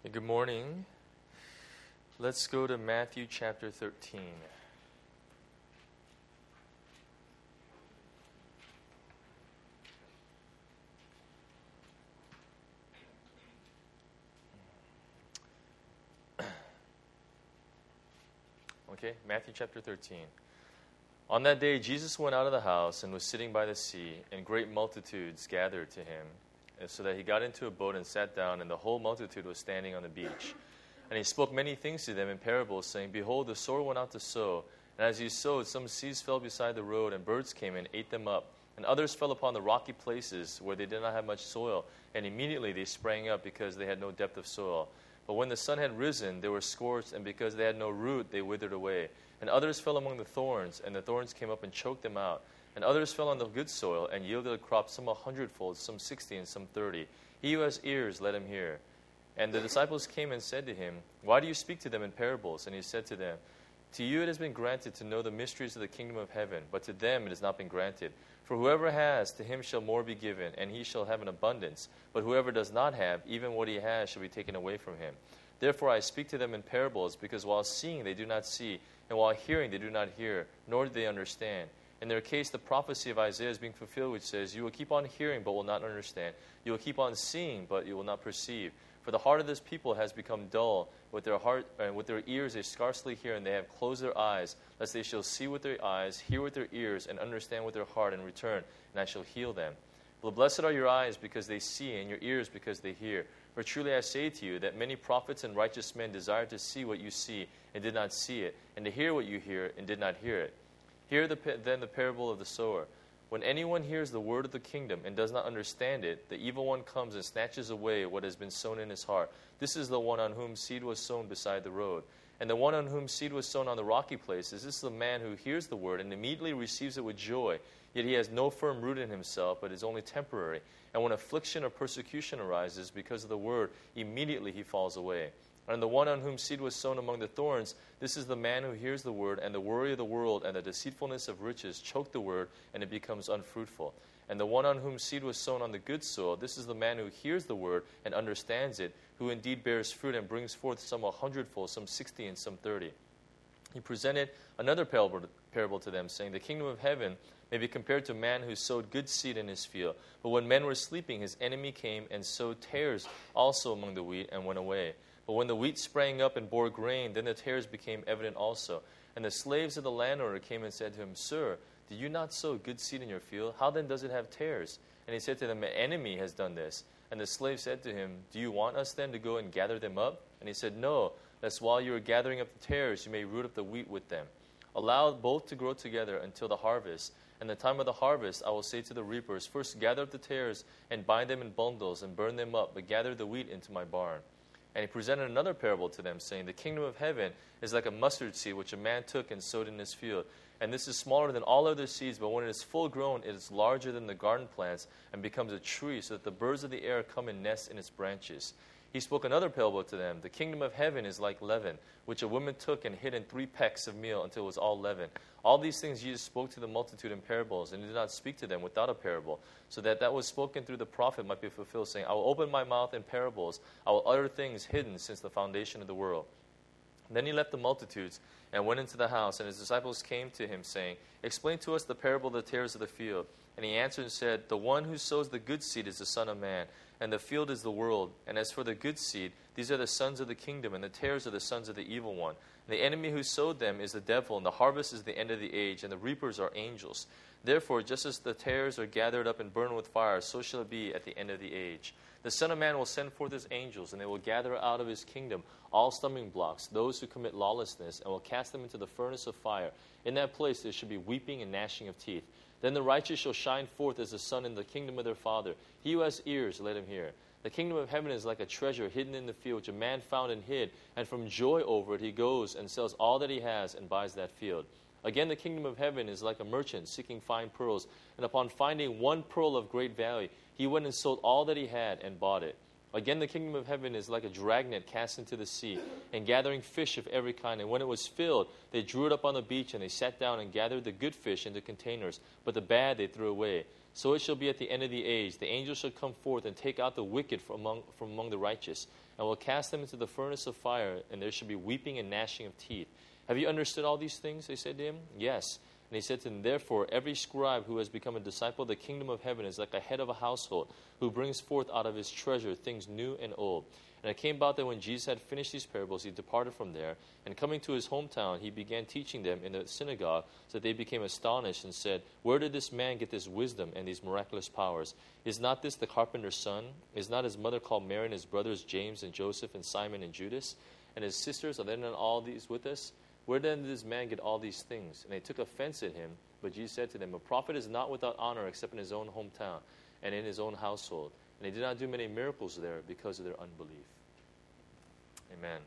Good morning. Let's go to Matthew chapter 13. Okay, Matthew chapter 13. On that day, Jesus went out of the house and was sitting by the sea, and great multitudes gathered to him, so that he got into a boat and sat down, and the whole multitude was standing on the beach. And he spoke many things to them in parables, saying, Behold, the sower went out to sow. And as he sowed, some seeds fell beside the road, and birds came and ate them up. And others fell upon the rocky places where they did not have much soil, and immediately they sprang up because they had no depth of soil. But when the sun had risen, they were scorched, and because they had no root, they withered away. And others fell among the thorns, and the thorns came up and choked them out. And others fell on the good soil, and yielded a crop, some 100-fold, some 60, and some 30. He who has ears, let him hear. And the disciples came and said to him, Why do you speak to them in parables? And he said to them, To you it has been granted to know the mysteries of the kingdom of heaven, but to them it has not been granted. For whoever has, to him shall more be given, and he shall have an abundance. But whoever does not have, even what he has shall be taken away from him. Therefore I speak to them in parables, because while seeing they do not see, and while hearing they do not hear, nor do they understand. In their case, the prophecy of Isaiah is being fulfilled, which says, You will keep on hearing, but will not understand. You will keep on seeing, but you will not perceive. For the heart of this people has become dull. With their ears they scarcely hear, and they have closed their eyes, lest they shall see with their eyes, hear with their ears, and understand with their heart, and return, and I shall heal them. But blessed are your eyes because they see, and your ears because they hear. For truly I say to you that many prophets and righteous men desired to see what you see, and did not see it, and to hear what you hear, and did not hear it. Hear then the parable of the sower. When anyone hears the word of the kingdom and does not understand it, the evil one comes and snatches away what has been sown in his heart. This is the one on whom seed was sown beside the road. And the one on whom seed was sown on the rocky places, this is the man who hears the word and immediately receives it with joy. Yet he has no firm root in himself, but is only temporary. And when affliction or persecution arises because of the word, immediately he falls away. And the one on whom seed was sown among the thorns, this is the man who hears the word, and the worry of the world and the deceitfulness of riches choke the word, and it becomes unfruitful. And the one on whom seed was sown on the good soil, this is the man who hears the word and understands it, who indeed bears fruit and brings forth some 100-fold, some 60, and some 30. He presented another parable to them, saying, The kingdom of heaven may be compared to a man who sowed good seed in his field. But when men were sleeping, his enemy came and sowed tares also among the wheat, and went away. But when the wheat sprang up and bore grain, then the tares became evident also. And the slaves of the landowner came and said to him, Sir, did you not sow good seed in your field? How then does it have tares? And he said to them, An enemy has done this. And the slave said to him, Do you want us then to go and gather them up? And he said, No, lest while you are gathering up the tares, you may root up the wheat with them. Allow both to grow together until the harvest. And the time of the harvest, I will say to the reapers, First gather up the tares and bind them in bundles and burn them up, but gather the wheat into my barn. And he presented another parable to them, saying, The kingdom of heaven is like a mustard seed, which a man took and sowed in his field. And this is smaller than all other seeds, but when it is full grown, it is larger than the garden plants, and becomes a tree, so that the birds of the air come and nest in its branches. He spoke another parable to them. The kingdom of heaven is like leaven, which a woman took and hid in 3 pecks of meal until it was all leavened. All these things Jesus spoke to the multitude in parables, and did not speak to them without a parable, so that was spoken through the prophet might be fulfilled, saying, I will open my mouth in parables, I will utter things hidden since the foundation of the world. Then he left the multitudes and went into the house, and his disciples came to him, saying, Explain to us the parable of the tares of the field. And he answered and said, The one who sows the good seed is the Son of Man, and the field is the world. And as for the good seed, these are the sons of the kingdom, and the tares are the sons of the evil one. And the enemy who sowed them is the devil, and the harvest is the end of the age, and the reapers are angels. Therefore, just as the tares are gathered up and burned with fire, so shall it be at the end of the age. The Son of Man will send forth his angels, and they will gather out of his kingdom all stumbling blocks, those who commit lawlessness, and will cast them into the furnace of fire. In that place there shall be weeping and gnashing of teeth. Then the righteous shall shine forth as the sun in the kingdom of their Father. He who has ears, let him hear. The kingdom of heaven is like a treasure hidden in the field, which a man found and hid, and from joy over it he goes and sells all that he has and buys that field. Again, the kingdom of heaven is like a merchant seeking fine pearls, and upon finding one pearl of great value, he went and sold all that he had and bought it. Again, the kingdom of heaven is like a dragnet cast into the sea and gathering fish of every kind. And when it was filled, they drew it up on the beach, and they sat down and gathered the good fish into containers, but the bad they threw away. So it shall be at the end of the age. The angels shall come forth and take out the wicked from among the righteous, and will cast them into the furnace of fire, and there shall be weeping and gnashing of teeth. Have you understood all these things? They said to him. Yes. And he said to them, therefore, every scribe who has become a disciple of the kingdom of heaven is like a head of a household, who brings forth out of his treasure things new and old. And it came about that when Jesus had finished these parables, he departed from there, and coming to his hometown, he began teaching them in the synagogue, so that they became astonished and said, where did this man get this wisdom and these miraculous powers? Is not this the carpenter's son? Is not his mother called Mary, and his brothers James and Joseph and Simon and Judas? And his sisters, are there not all these with us? Where then did this man get all these things? And they took offense at him. But Jesus said to them, a prophet is not without honor except in his own hometown and in his own household. And he did not do many miracles there because of their unbelief. Amen.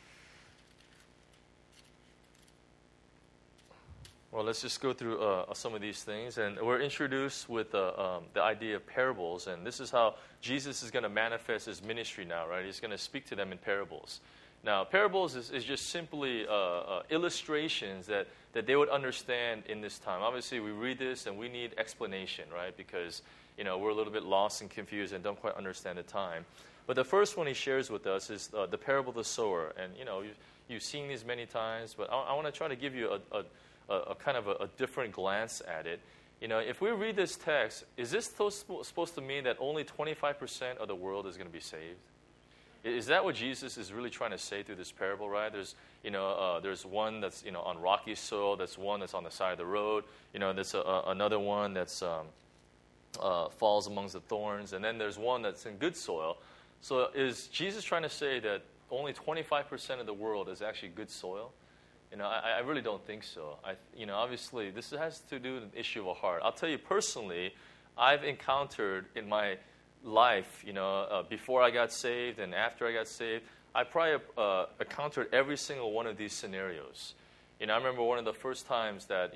Well, let's just go through some of these things. And we're introduced with the idea of parables. And this is how Jesus is going to manifest his ministry now, right? He's going to speak to them in parables. Now, parables is just simply illustrations that they would understand in this time. Obviously, we read this and we need explanation, right? Because, we're a little bit lost and confused and don't quite understand the time. But the first one he shares with us is the parable of the sower. And, you've seen these many times, but I want to try to give you a kind of a different glance at it. If we read this text, is this supposed to mean that only 25% of the world is going to be saved? Is that what Jesus is really trying to say through this parable, right? There's one that's, on rocky soil. There's one that's on the side of the road. There's another one that's falls amongst the thorns. And then there's one that's in good soil. So is Jesus trying to say that only 25% of the world is actually good soil? I really don't think so. Obviously, this has to do with the issue of a heart. I'll tell you personally, I've encountered in my life, before I got saved and after I got saved, I probably encountered every single one of these scenarios. I remember one of the first times that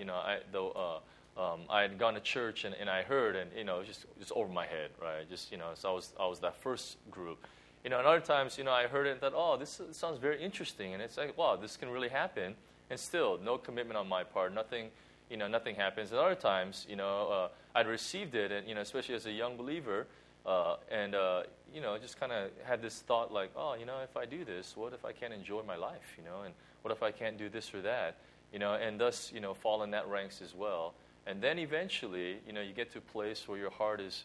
I had gone to church and I heard, and it was just over my head, right? So I was that first group. And other times, I heard it and thought, oh, this sounds very interesting, and it's like, wow, this can really happen, and still no commitment on my part, nothing happens. And other times, I'd received it, and especially as a young believer. Just kind of had this thought like, oh, if I do this, what if I can't enjoy my life, and what if I can't do this or that, and thus, fall in that ranks as well. And then eventually, you get to a place where your heart is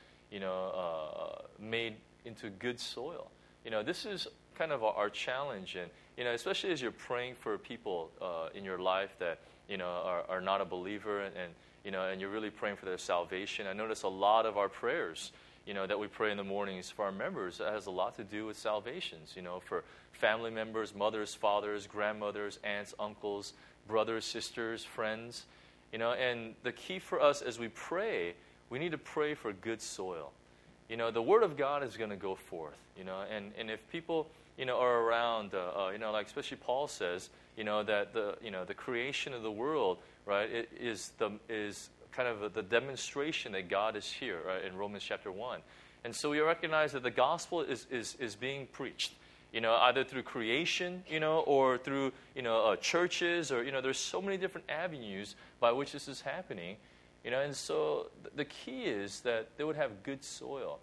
made into good soil. This is kind of our challenge, and, especially as you're praying for people in your life that, are not a believer, and you're really praying for their salvation. I notice a lot of our prayers, that we pray in the mornings for our members, that has a lot to do with salvations, for family members, mothers, fathers, grandmothers, aunts, uncles, brothers, sisters, friends, and the key for us as we pray, we need to pray for good soil. The Word of God is going to go forth, and if people, are around, like especially Paul says, that the creation of the world, right, it is kind of the demonstration that God is here, right, in Romans chapter 1. And so we recognize that the gospel is being preached, either through creation, or through, churches, or, there's so many different avenues by which this is happening, and so the key is that they would have good soil.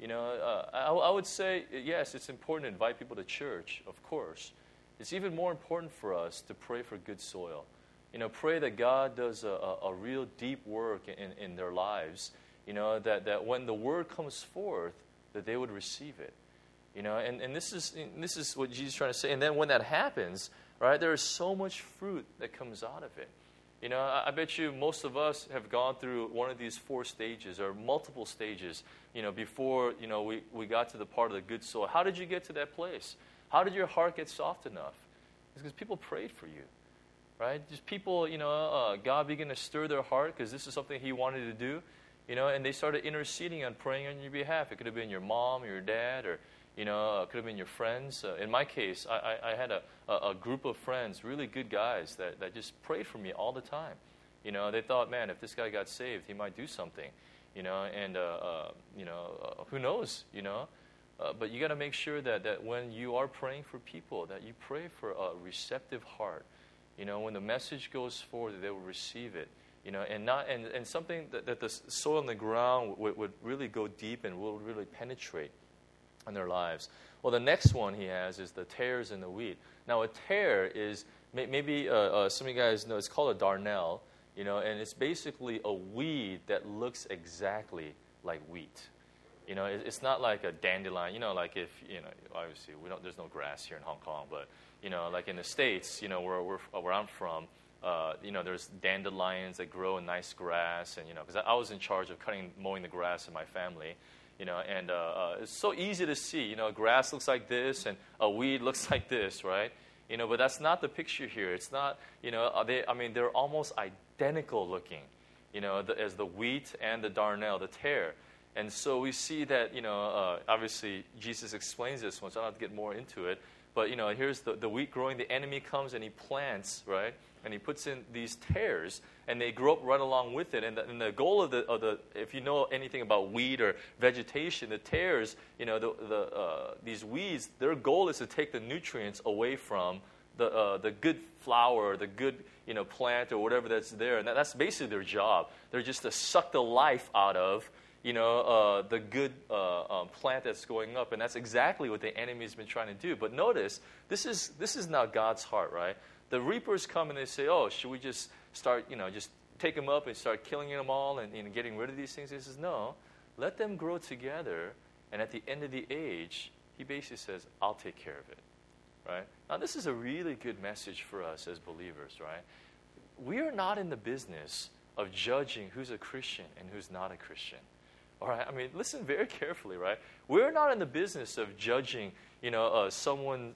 I would say, yes, it's important to invite people to church, of course. It's even more important for us to pray for good soil. Pray that God does a real deep work in their lives, that when the word comes forth, that they would receive it. And this is what Jesus is trying to say. And then when that happens, right, there is so much fruit that comes out of it. I bet you most of us have gone through one of these 4 stages or multiple stages, before, we got to the part of the good soil. How did you get to that place? How did your heart get soft enough? It's because people prayed for you. Right? Just people, God began to stir their heart because this is something He wanted to do, and they started interceding and praying on your behalf. It could have been your mom or your dad, or, it could have been your friends. In my case, I had a group of friends, really good guys, that just prayed for me all the time. They thought, man, if this guy got saved, he might do something, and who knows, But you got to make sure that when you are praying for people, that you pray for a receptive heart. When the message goes forward, that they will receive it. And something that the soil in the ground would really go deep and will really penetrate in their lives. Well, the next one he has is the tares in the wheat. Now, a tare is, maybe some of you guys know, it's called a darnel, and it's basically a weed that looks exactly like wheat. It's not like a dandelion, like if, obviously there's no grass here in Hong Kong, but, like in the States, where I'm from, there's dandelions that grow in nice grass, and, because I was in charge of mowing the grass in my family, and it's so easy to see, grass looks like this and a weed looks like this, right? But that's not the picture here. It's not, they're almost identical looking, as the wheat and the darnel, the tare. And so we see that, obviously Jesus explains this one, so I don't have to get more into it. But, here's the wheat growing. The enemy comes and he plants, right? And he puts in these tares, and they grow up right along with it. And the goal of the if you know anything about weed or vegetation, the tares, these weeds, their goal is to take the nutrients away from the good flower, or the good plant or whatever that's there. And that's basically their job. They're just to suck the life out of the good plant that's going up. And that's exactly what the enemy has been trying to do. But notice, this is now God's heart, right? The reapers come and they say, oh, should we just start, just take them up and start killing them all and getting rid of these things? He says, no, let them grow together. And at the end of the age, he basically says, I'll take care of it, right? Now, this is a really good message for us as believers, right? We are not in the business of judging who's a Christian and who's not a Christian. All right, listen very carefully, right? We're not in the business of judging, someone,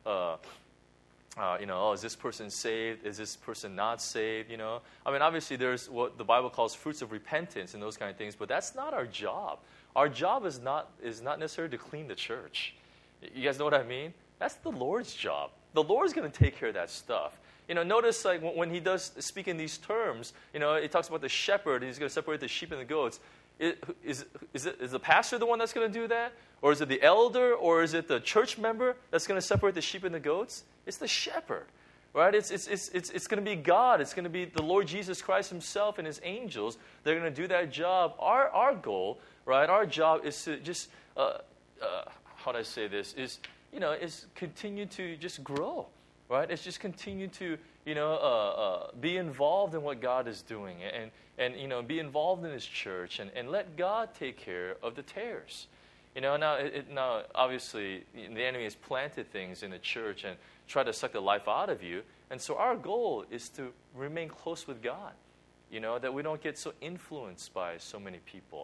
is this person saved? Is this person not saved? Obviously there's what the Bible calls fruits of repentance and those kind of things, but that's not our job. Our job is not necessarily to clean the church. You guys know what I mean? That's the Lord's job. The Lord's going to take care of that stuff. Notice like when he does speak in these terms, he talks about the shepherd, and he's going to separate the sheep and the goats. Is the pastor the one that's going to do that? Or is it the elder? Or is it the church member that's going to separate the sheep and the goats? It's the shepherd, right? It's going to be God. It's going to be the Lord Jesus Christ himself and his angels. They're going to do that job. Our goal, right, our job is to just, how do I say this, is continue to just grow, right? It's just continue to, be involved in what God is doing and be involved in his church and let God take care of the tares. Now obviously the enemy has planted things in the church and tried to suck the life out of you. And so our goal is to remain close with God, that we don't get so influenced by so many people,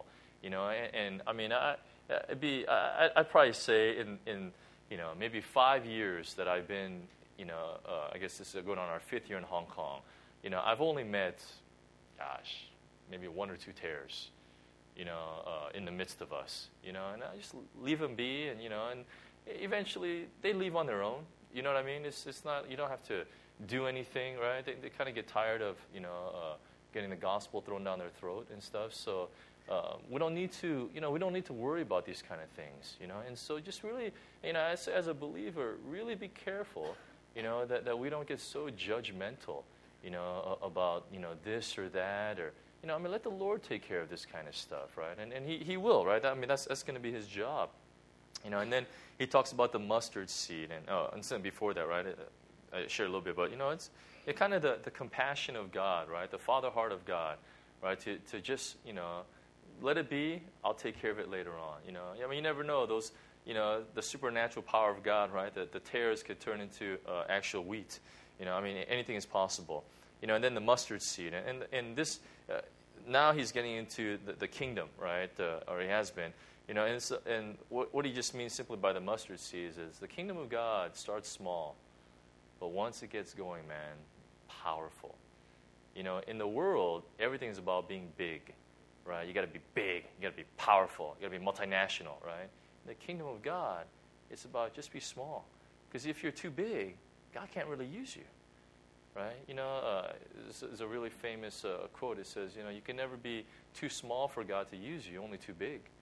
I'd probably say in maybe 5 years that I've been, I guess this is going on our 5th year in Hong Kong, I've only met, maybe 1 or 2 tares, in the midst of us, and I just leave them be, and eventually they leave on their own. You know what I mean? It's not, you don't have to do anything, right? They kind of get tired of, getting the gospel thrown down their throat and stuff. So we don't need to, we don't need to worry about these kind of things, And so just really, as a believer, really be careful, that we don't get so judgmental, about, this or that, or, let the Lord take care of this kind of stuff, right? And he will, right? That's going to be his job. And then he talks about the mustard seed. And before that, right, I shared a little bit, but, it's kind of the compassion of God, right? The father heart of God, right? To just, let it be. I'll take care of it later on, you never know. Those, the supernatural power of God, right? The tares could turn into actual wheat. Anything is possible. And then the mustard seed. And this, now he's getting into the kingdom, right? Or he has been. And what he just means simply by the mustard seed is the kingdom of God starts small, but once it gets going, man, powerful. In the world, everything's about being big, right? You got to be big, you got to be powerful, you got to be multinational, right? In the kingdom of God, it's about just be small, because if you're too big, God can't really use you, right? There's a really famous quote. It says, you can never be too small for God to use you, only too big.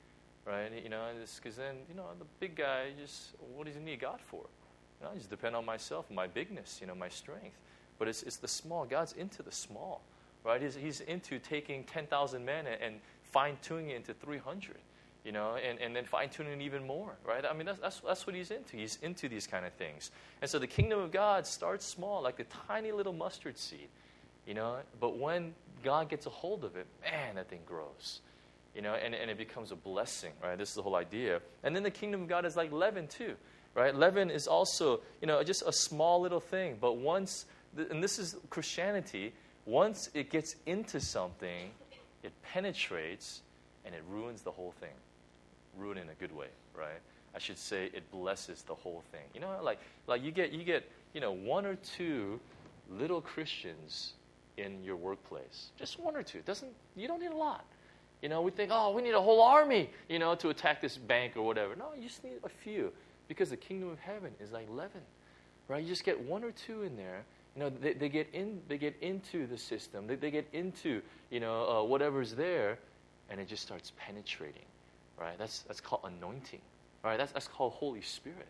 right? Because then, the big guy, just, what does he need God for? I just depend on myself, my bigness, my strength. But it's the small. God's into the small, right? He's into taking 10,000 men and fine-tuning it into 300, and then fine-tuning it even more, right? I mean, that's what he's into. He's into these kind of things. And so the kingdom of God starts small, like the tiny little mustard seed, But when God gets a hold of it, man, that thing grows, and it becomes a blessing, right? This is the whole idea. And then the kingdom of God is like leaven too, right? Leaven is also, just a small little thing. But once, and this is Christianity, once it gets into something, it penetrates and it ruins the whole thing. Ruin in a good way, right? I should say it blesses the whole thing. Like you get one or two little Christians in your workplace. Just one or two. You don't need a lot. We think, we need a whole army, to attack this bank or whatever. No, you just need a few. Because the kingdom of heaven is like leaven, right? You just get one or two in there. They get into the system. They get into, whatever's there, and it just starts penetrating, right? That's called anointing, right? That's called Holy Spirit,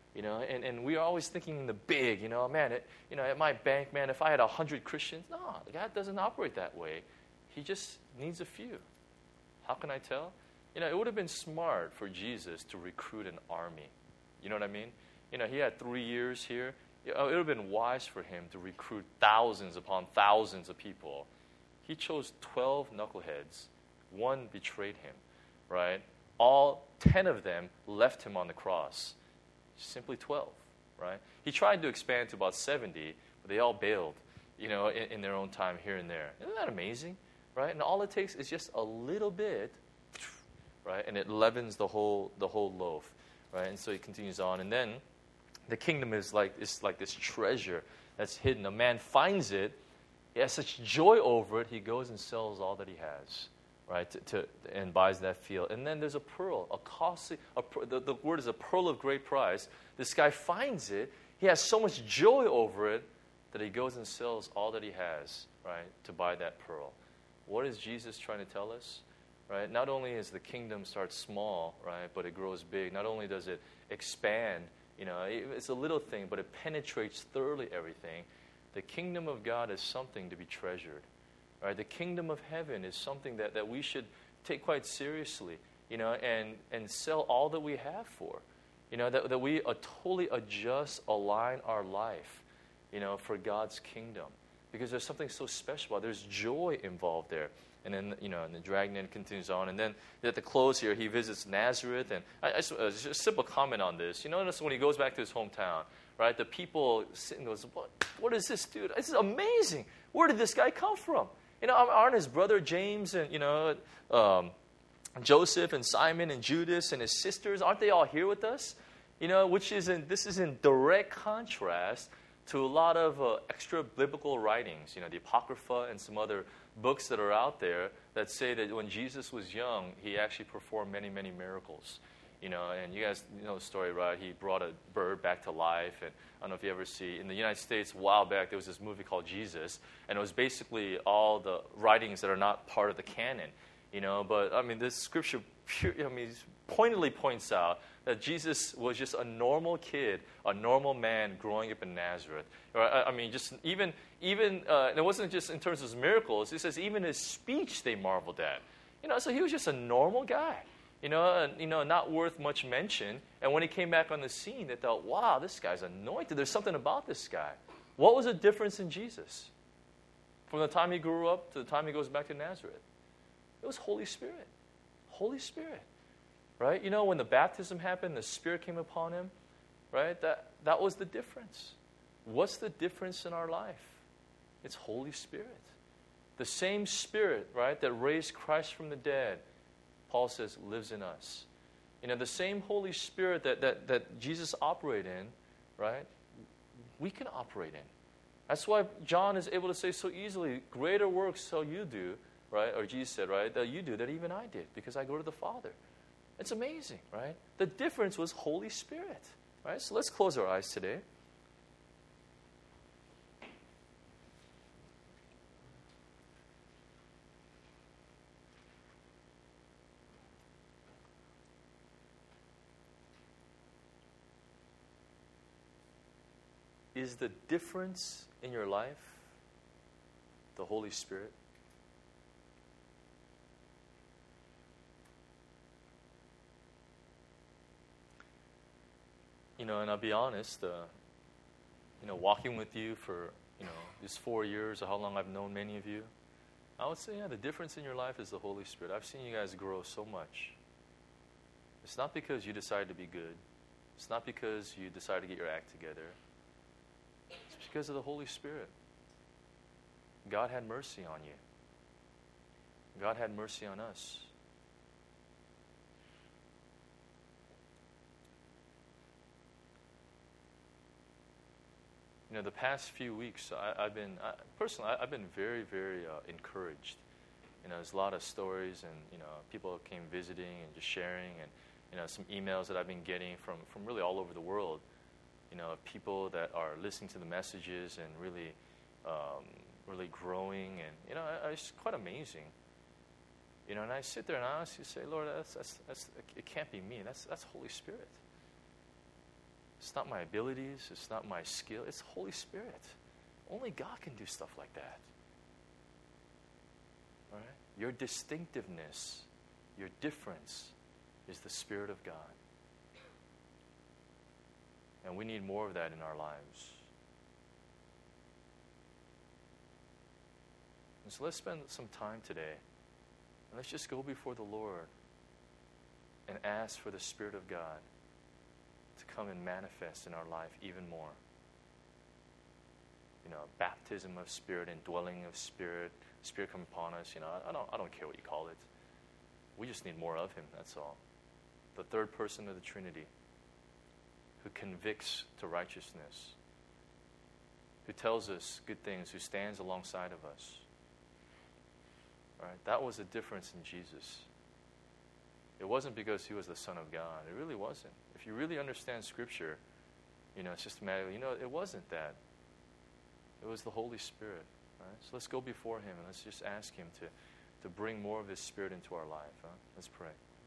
And we are always thinking in the big, man. At my bank, man, if I had 100 Christians, no, God doesn't operate that way. He just needs a few. How can I tell? It would have been smart for Jesus to recruit an army. You know what I mean? He had 3 years here. It would have been wise for him to recruit thousands upon thousands of people. He chose 12 knuckleheads. One betrayed him, right? All 10 of them left him on the cross. Simply 12, right? He tried to expand to about 70, but they all bailed, in their own time here and there. Isn't that amazing, right? And all it takes is just a little bit, right? And it leavens the whole loaf. Right, and so he continues on, and then the kingdom is like this treasure that's hidden. A man finds it, he has such joy over it, he goes and sells all that he has, right, and buys that field. And then there's a pearl, a costly. The word is a pearl of great price. This guy finds it, he has so much joy over it that he goes and sells all that he has, right, to buy that pearl. What is Jesus trying to tell us? Right? Not only is the kingdom starts small, right, but it grows big. Not only does it expand, it's a little thing, but it penetrates thoroughly everything. The kingdom of God is something to be treasured. Right? The kingdom of heaven is something that we should take quite seriously, and sell all that we have for. That we totally adjust, align our life, for God's kingdom. Because there's something so special about it. There's joy involved there. And then, and the dragnet continues on. And then at the close here, he visits Nazareth. And just a simple comment on this. Notice when he goes back to his hometown, right? The people sit and goes, what is this dude? This is amazing. Where did this guy come from? Aren't his brother James and, Joseph and Simon and Judas and his sisters, aren't they all here with us? This is in direct contrast to a lot of extra biblical writings, the Apocrypha and some other books that are out there that say that when Jesus was young, he actually performed many, many miracles. And you guys know the story, right? He brought a bird back to life. And I don't know if you ever see, in the United States, a while back, there was this movie called Jesus. And it was basically all the writings that are not part of the canon. But, this scripture pointedly points out that Jesus was just a normal kid, a normal man growing up in Nazareth. Just even and it wasn't just in terms of his miracles. It says even his speech they marveled at. So he was just a normal guy. Not worth much mention. And when he came back on the scene, they thought, wow, this guy's anointed. There's something about this guy. What was the difference in Jesus from the time he grew up to the time he goes back to Nazareth? It was Holy Spirit. Holy Spirit. Right? When the baptism happened, the Spirit came upon him, right? That was the difference. What's the difference in our life? It's Holy Spirit. The same Spirit, right, that raised Christ from the dead, Paul says, lives in us. The same Holy Spirit that Jesus operated in, right, we can operate in. That's why John is able to say so easily, greater works shall you do, right? Or Jesus said, right, that you do that even I did, because I go to the Father. It's amazing, right? The difference was Holy Spirit, right? So let's close our eyes today. is the difference in your life the Holy Spirit? And I'll be honest, walking with you for, these 4 years or how long I've known many of you, I would say, the difference in your life is the Holy Spirit. I've seen you guys grow so much. It's not because you decided to be good. It's not because you decided to get your act together. It's because of the Holy Spirit. God had mercy on you. God had mercy on us. The past few weeks, I've been very, very encouraged. There's a lot of stories, and people came visiting and just sharing, and some emails that I've been getting from really all over the world. People that are listening to the messages and really, really growing, and it's quite amazing. And I sit there and I honestly say, Lord, that's it can't be me. That's Holy Spirit. It's not my abilities. It's not my skill. It's Holy Spirit. Only God can do stuff like that. All right? Your distinctiveness, your difference is the Spirit of God. And we need more of that in our lives. And so let's spend some time today. And let's just go before the Lord and ask for the Spirit of God to come and manifest in our life even more. Baptism of Spirit, indwelling of Spirit, Spirit come upon us. I don't care what you call it. We just need more of Him, that's all. The third person of the Trinity, who convicts to righteousness, who tells us good things, who stands alongside of us. All right? That was the difference in Jesus. It wasn't because He was the Son of God. It really wasn't. If you really understand Scripture, it's just a matter of, it wasn't that. It was the Holy Spirit. Right? So let's go before Him and let's just ask Him to bring more of His Spirit into our life. Huh? Let's pray.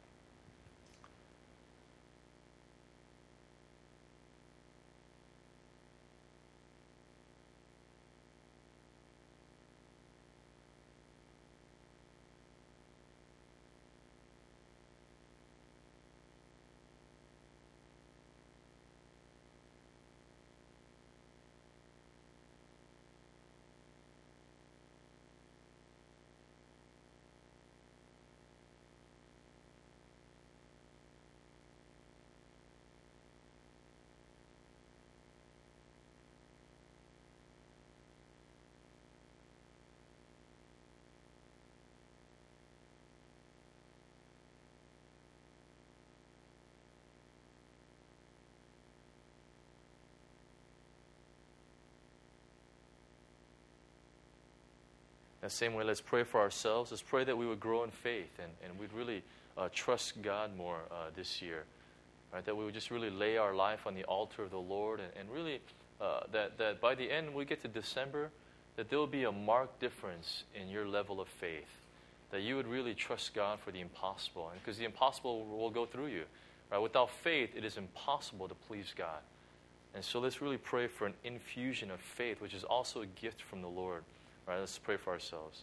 The same way, let's pray for ourselves. Let's pray that we would grow in faith and we'd really trust God more this year. Right? That we would just really lay our life on the altar of the Lord and really that by the end, when we get to December, that there will be a marked difference in your level of faith. That you would really trust God for the impossible. Because the impossible will go through you. Right? Without faith, it is impossible to please God. And so let's really pray for an infusion of faith, which is also a gift from the Lord. All right, let's pray for ourselves.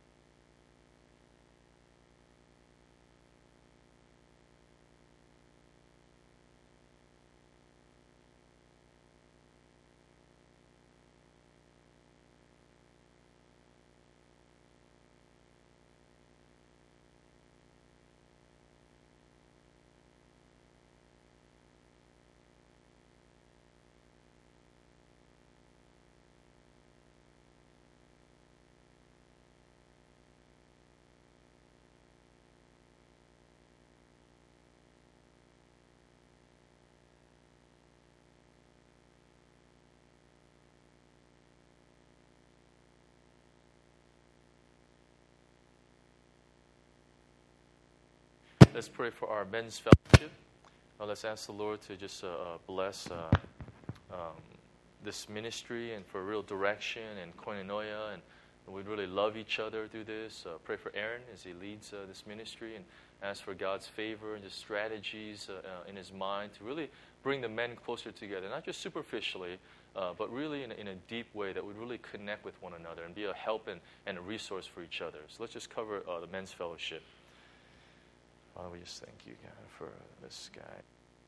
Let's pray for our men's fellowship. Let's ask the Lord to just bless this ministry and for real direction and koinonia and And we'd really love each other through this. Pray for Aaron as he leads this ministry, and ask for God's favor and just strategies in his mind to really bring the men closer together, not just superficially, but really in a deep way that would really connect with one another and be a help and a resource for each other. So let's just cover the men's fellowship. Father, we just thank you, God, for this guy.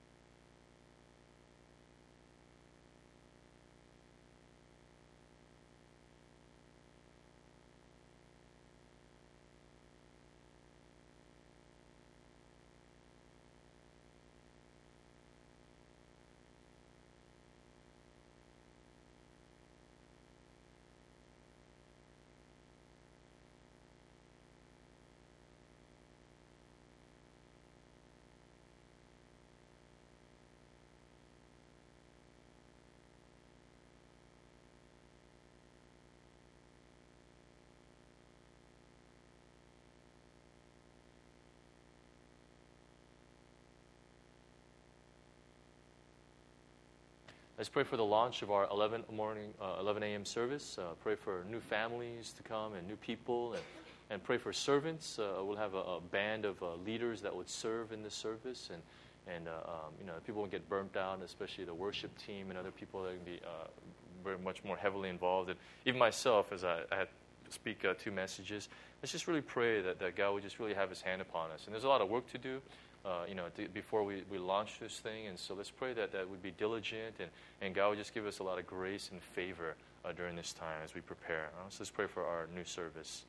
Let's pray for the launch of our 11 a.m. service. Pray for new families to come and new people, and pray for servants. We'll have a band of leaders that would serve in this service, and people won't get burnt out, especially the worship team and other people that can be very much more heavily involved. And even myself, as I had to speak 2 messages, let's just really pray that God would just really have His hand upon us. And there's a lot of work to do. Before we launch this thing. And so let's pray that would be diligent, and God would just give us a lot of grace and favor during this time as we prepare. So let's pray for our new service.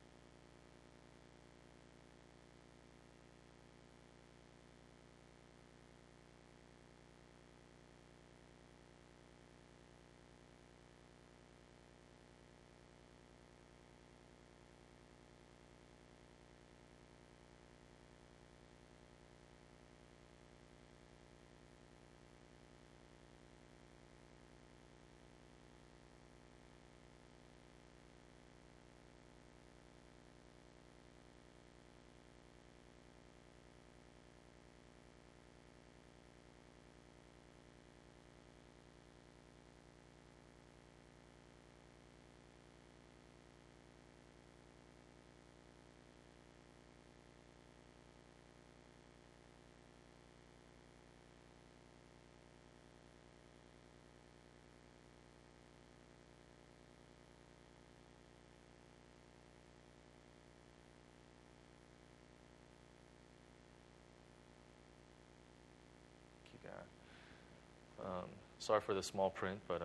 Sorry for the small print, but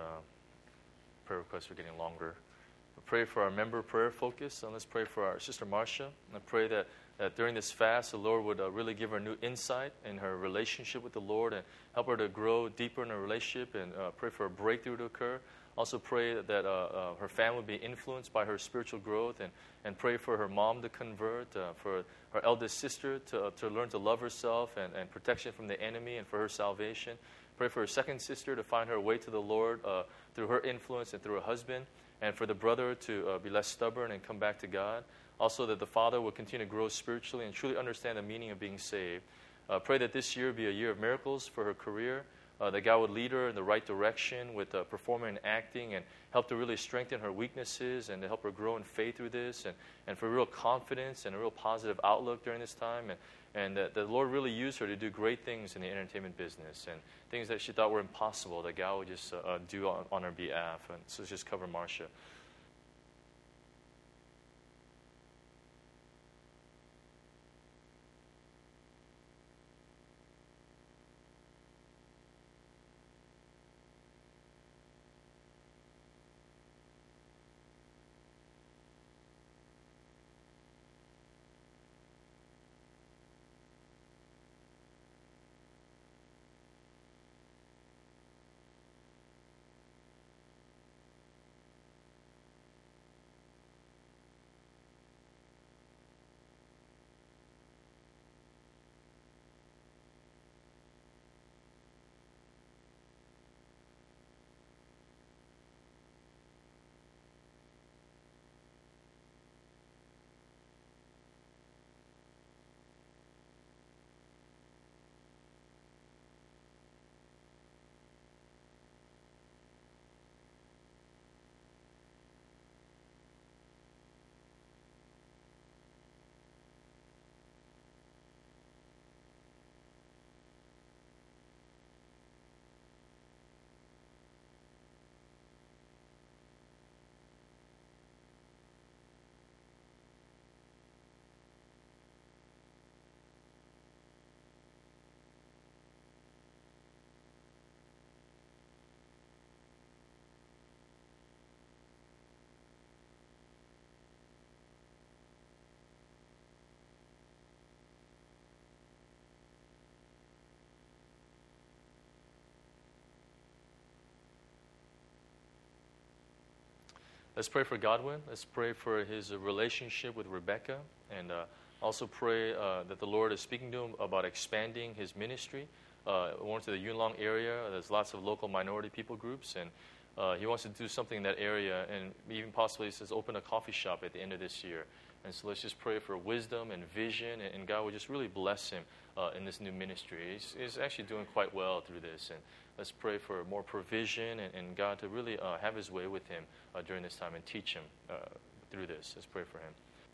prayer requests are getting longer. Pray for our member prayer focus, and let's pray for our sister Marcia. I pray that during this fast, the Lord would really give her new insight in her relationship with the Lord and help her to grow deeper in her relationship, and pray for a breakthrough to occur. Also pray that her family would be influenced by her spiritual growth, and pray for her mom to convert, for her eldest sister to learn to love herself and protection from the enemy, and for her salvation. Pray for her second sister to find her way to the Lord through her influence and through her husband, and for the brother to be less stubborn and come back to God. Also that the father will continue to grow spiritually and truly understand the meaning of being saved. Pray that this year be a year of miracles for her career, that God would lead her in the right direction with performing and acting, and help to really strengthen her weaknesses and to help her grow in faith through this, and for real confidence and a real positive outlook during this time, and that the Lord really used her to do great things in the entertainment business, and things that she thought were impossible that God would just do on her behalf. And so let's just cover Marcia. Let's pray for Godwin. Let's pray for his relationship with Rebecca. And also pray that the Lord is speaking to him about expanding his ministry more to the Yunlong area. There's lots of local minority people groups. And he wants to do something in that area. And even possibly, he says, open a coffee shop at the end of this year. And so let's just pray for wisdom and vision. And God will just really bless him in this new ministry. He's actually doing quite well through this. And let's pray for more provision and God to really have his way with him during this time and teach him through this. Let's pray for him.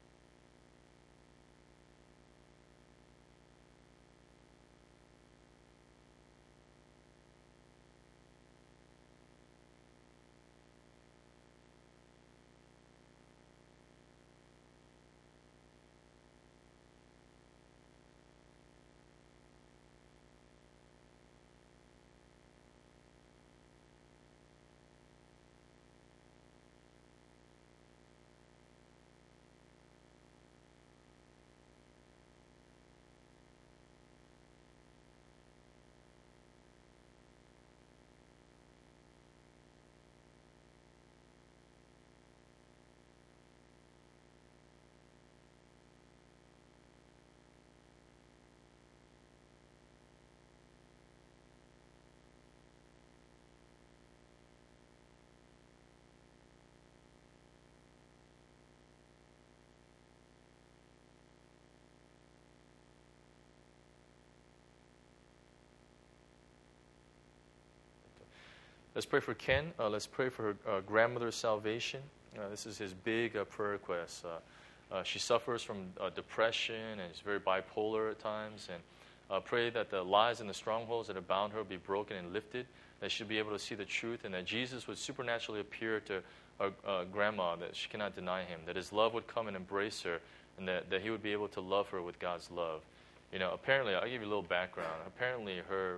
Let's pray for Ken. Let's pray for her grandmother's salvation. This is his big prayer request. She suffers from depression and is very bipolar at times. And pray that the lies and the strongholds that have bound her be broken and lifted, that she'll be able to see the truth, and that Jesus would supernaturally appear to her grandma, that she cannot deny him, that his love would come and embrace her, and that he would be able to love her with God's love. You know, apparently, I'll give you a little background. Apparently, her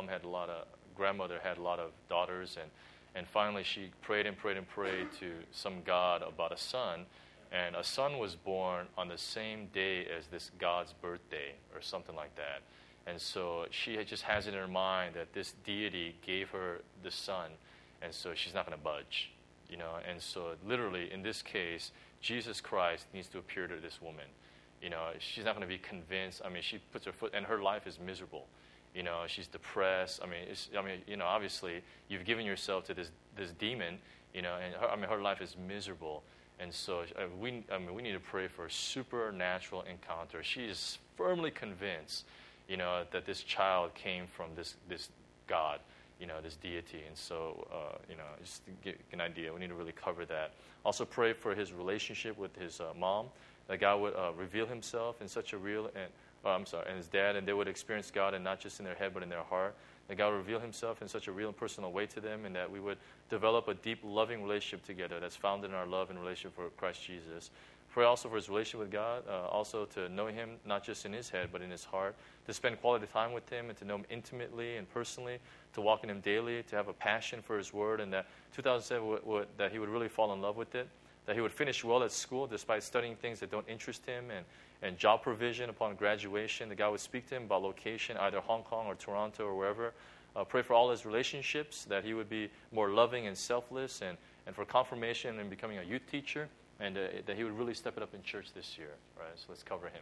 grandmother had a lot of daughters, and finally she prayed to some God about a son, and a son was born on the same day as this God's birthday or something like that. And so she just has it in her mind that this deity gave her the son, and so she's not going to budge, you know. And so literally in this case, Jesus Christ needs to appear to this woman. You know, she's not going to be convinced. I mean, she puts her foot, and her life is miserable. You know, she's depressed. You know, obviously, you've given yourself to this demon. You know, and her life is miserable. And so we need to pray for a supernatural encounter. She is firmly convinced, you know, that this child came from this God, you know, this deity. And so, you know, just to get an idea, we need to really cover that. Also pray for his relationship with his mom, that God would reveal himself in such a real and his dad, and they would experience God, and not just in their head, but in their heart. That God would reveal himself in such a real and personal way to them, and that we would develop a deep, loving relationship together that's founded in our love and relationship for Christ Jesus. Pray also for his relationship with God, also to know him not just in his head, but in his heart, to spend quality time with him and to know him intimately and personally, to walk in him daily, to have a passion for his word, and that 2007 that he would really fall in love with it, that he would finish well at school despite studying things that don't interest him, and job provision upon graduation. The God would speak to him about location, either Hong Kong or Toronto or wherever. Pray for all his relationships, that he would be more loving and selfless, and for confirmation and becoming a youth teacher, and that he would really step it up in church this year. Right? So let's cover him.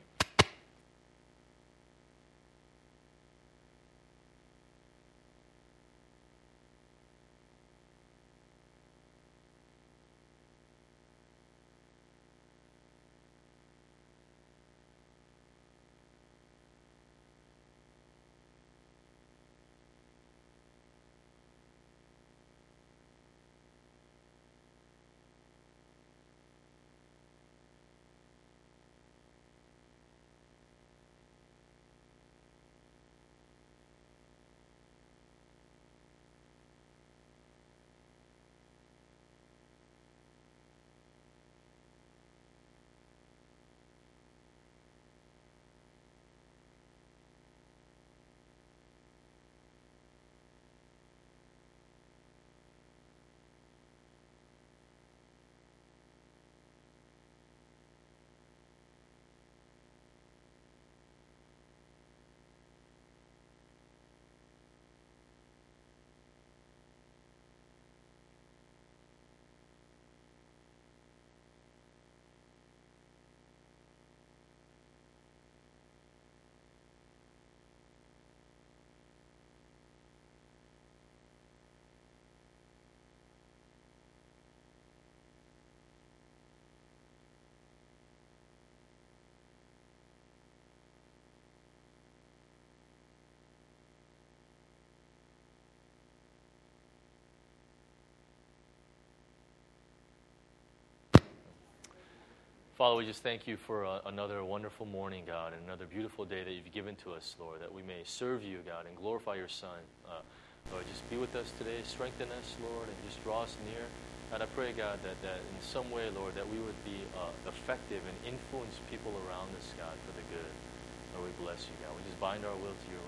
Father, we just thank you for another wonderful morning, God, and another beautiful day that you've given to us, Lord, that we may serve you, God, and glorify your Son. Lord, just be with us today, strengthen us, Lord, and just draw us near. And I pray, God, that in some way, Lord, that we would be effective and influence people around us, God, for the good. Lord, we bless you, God. We just bind our will to your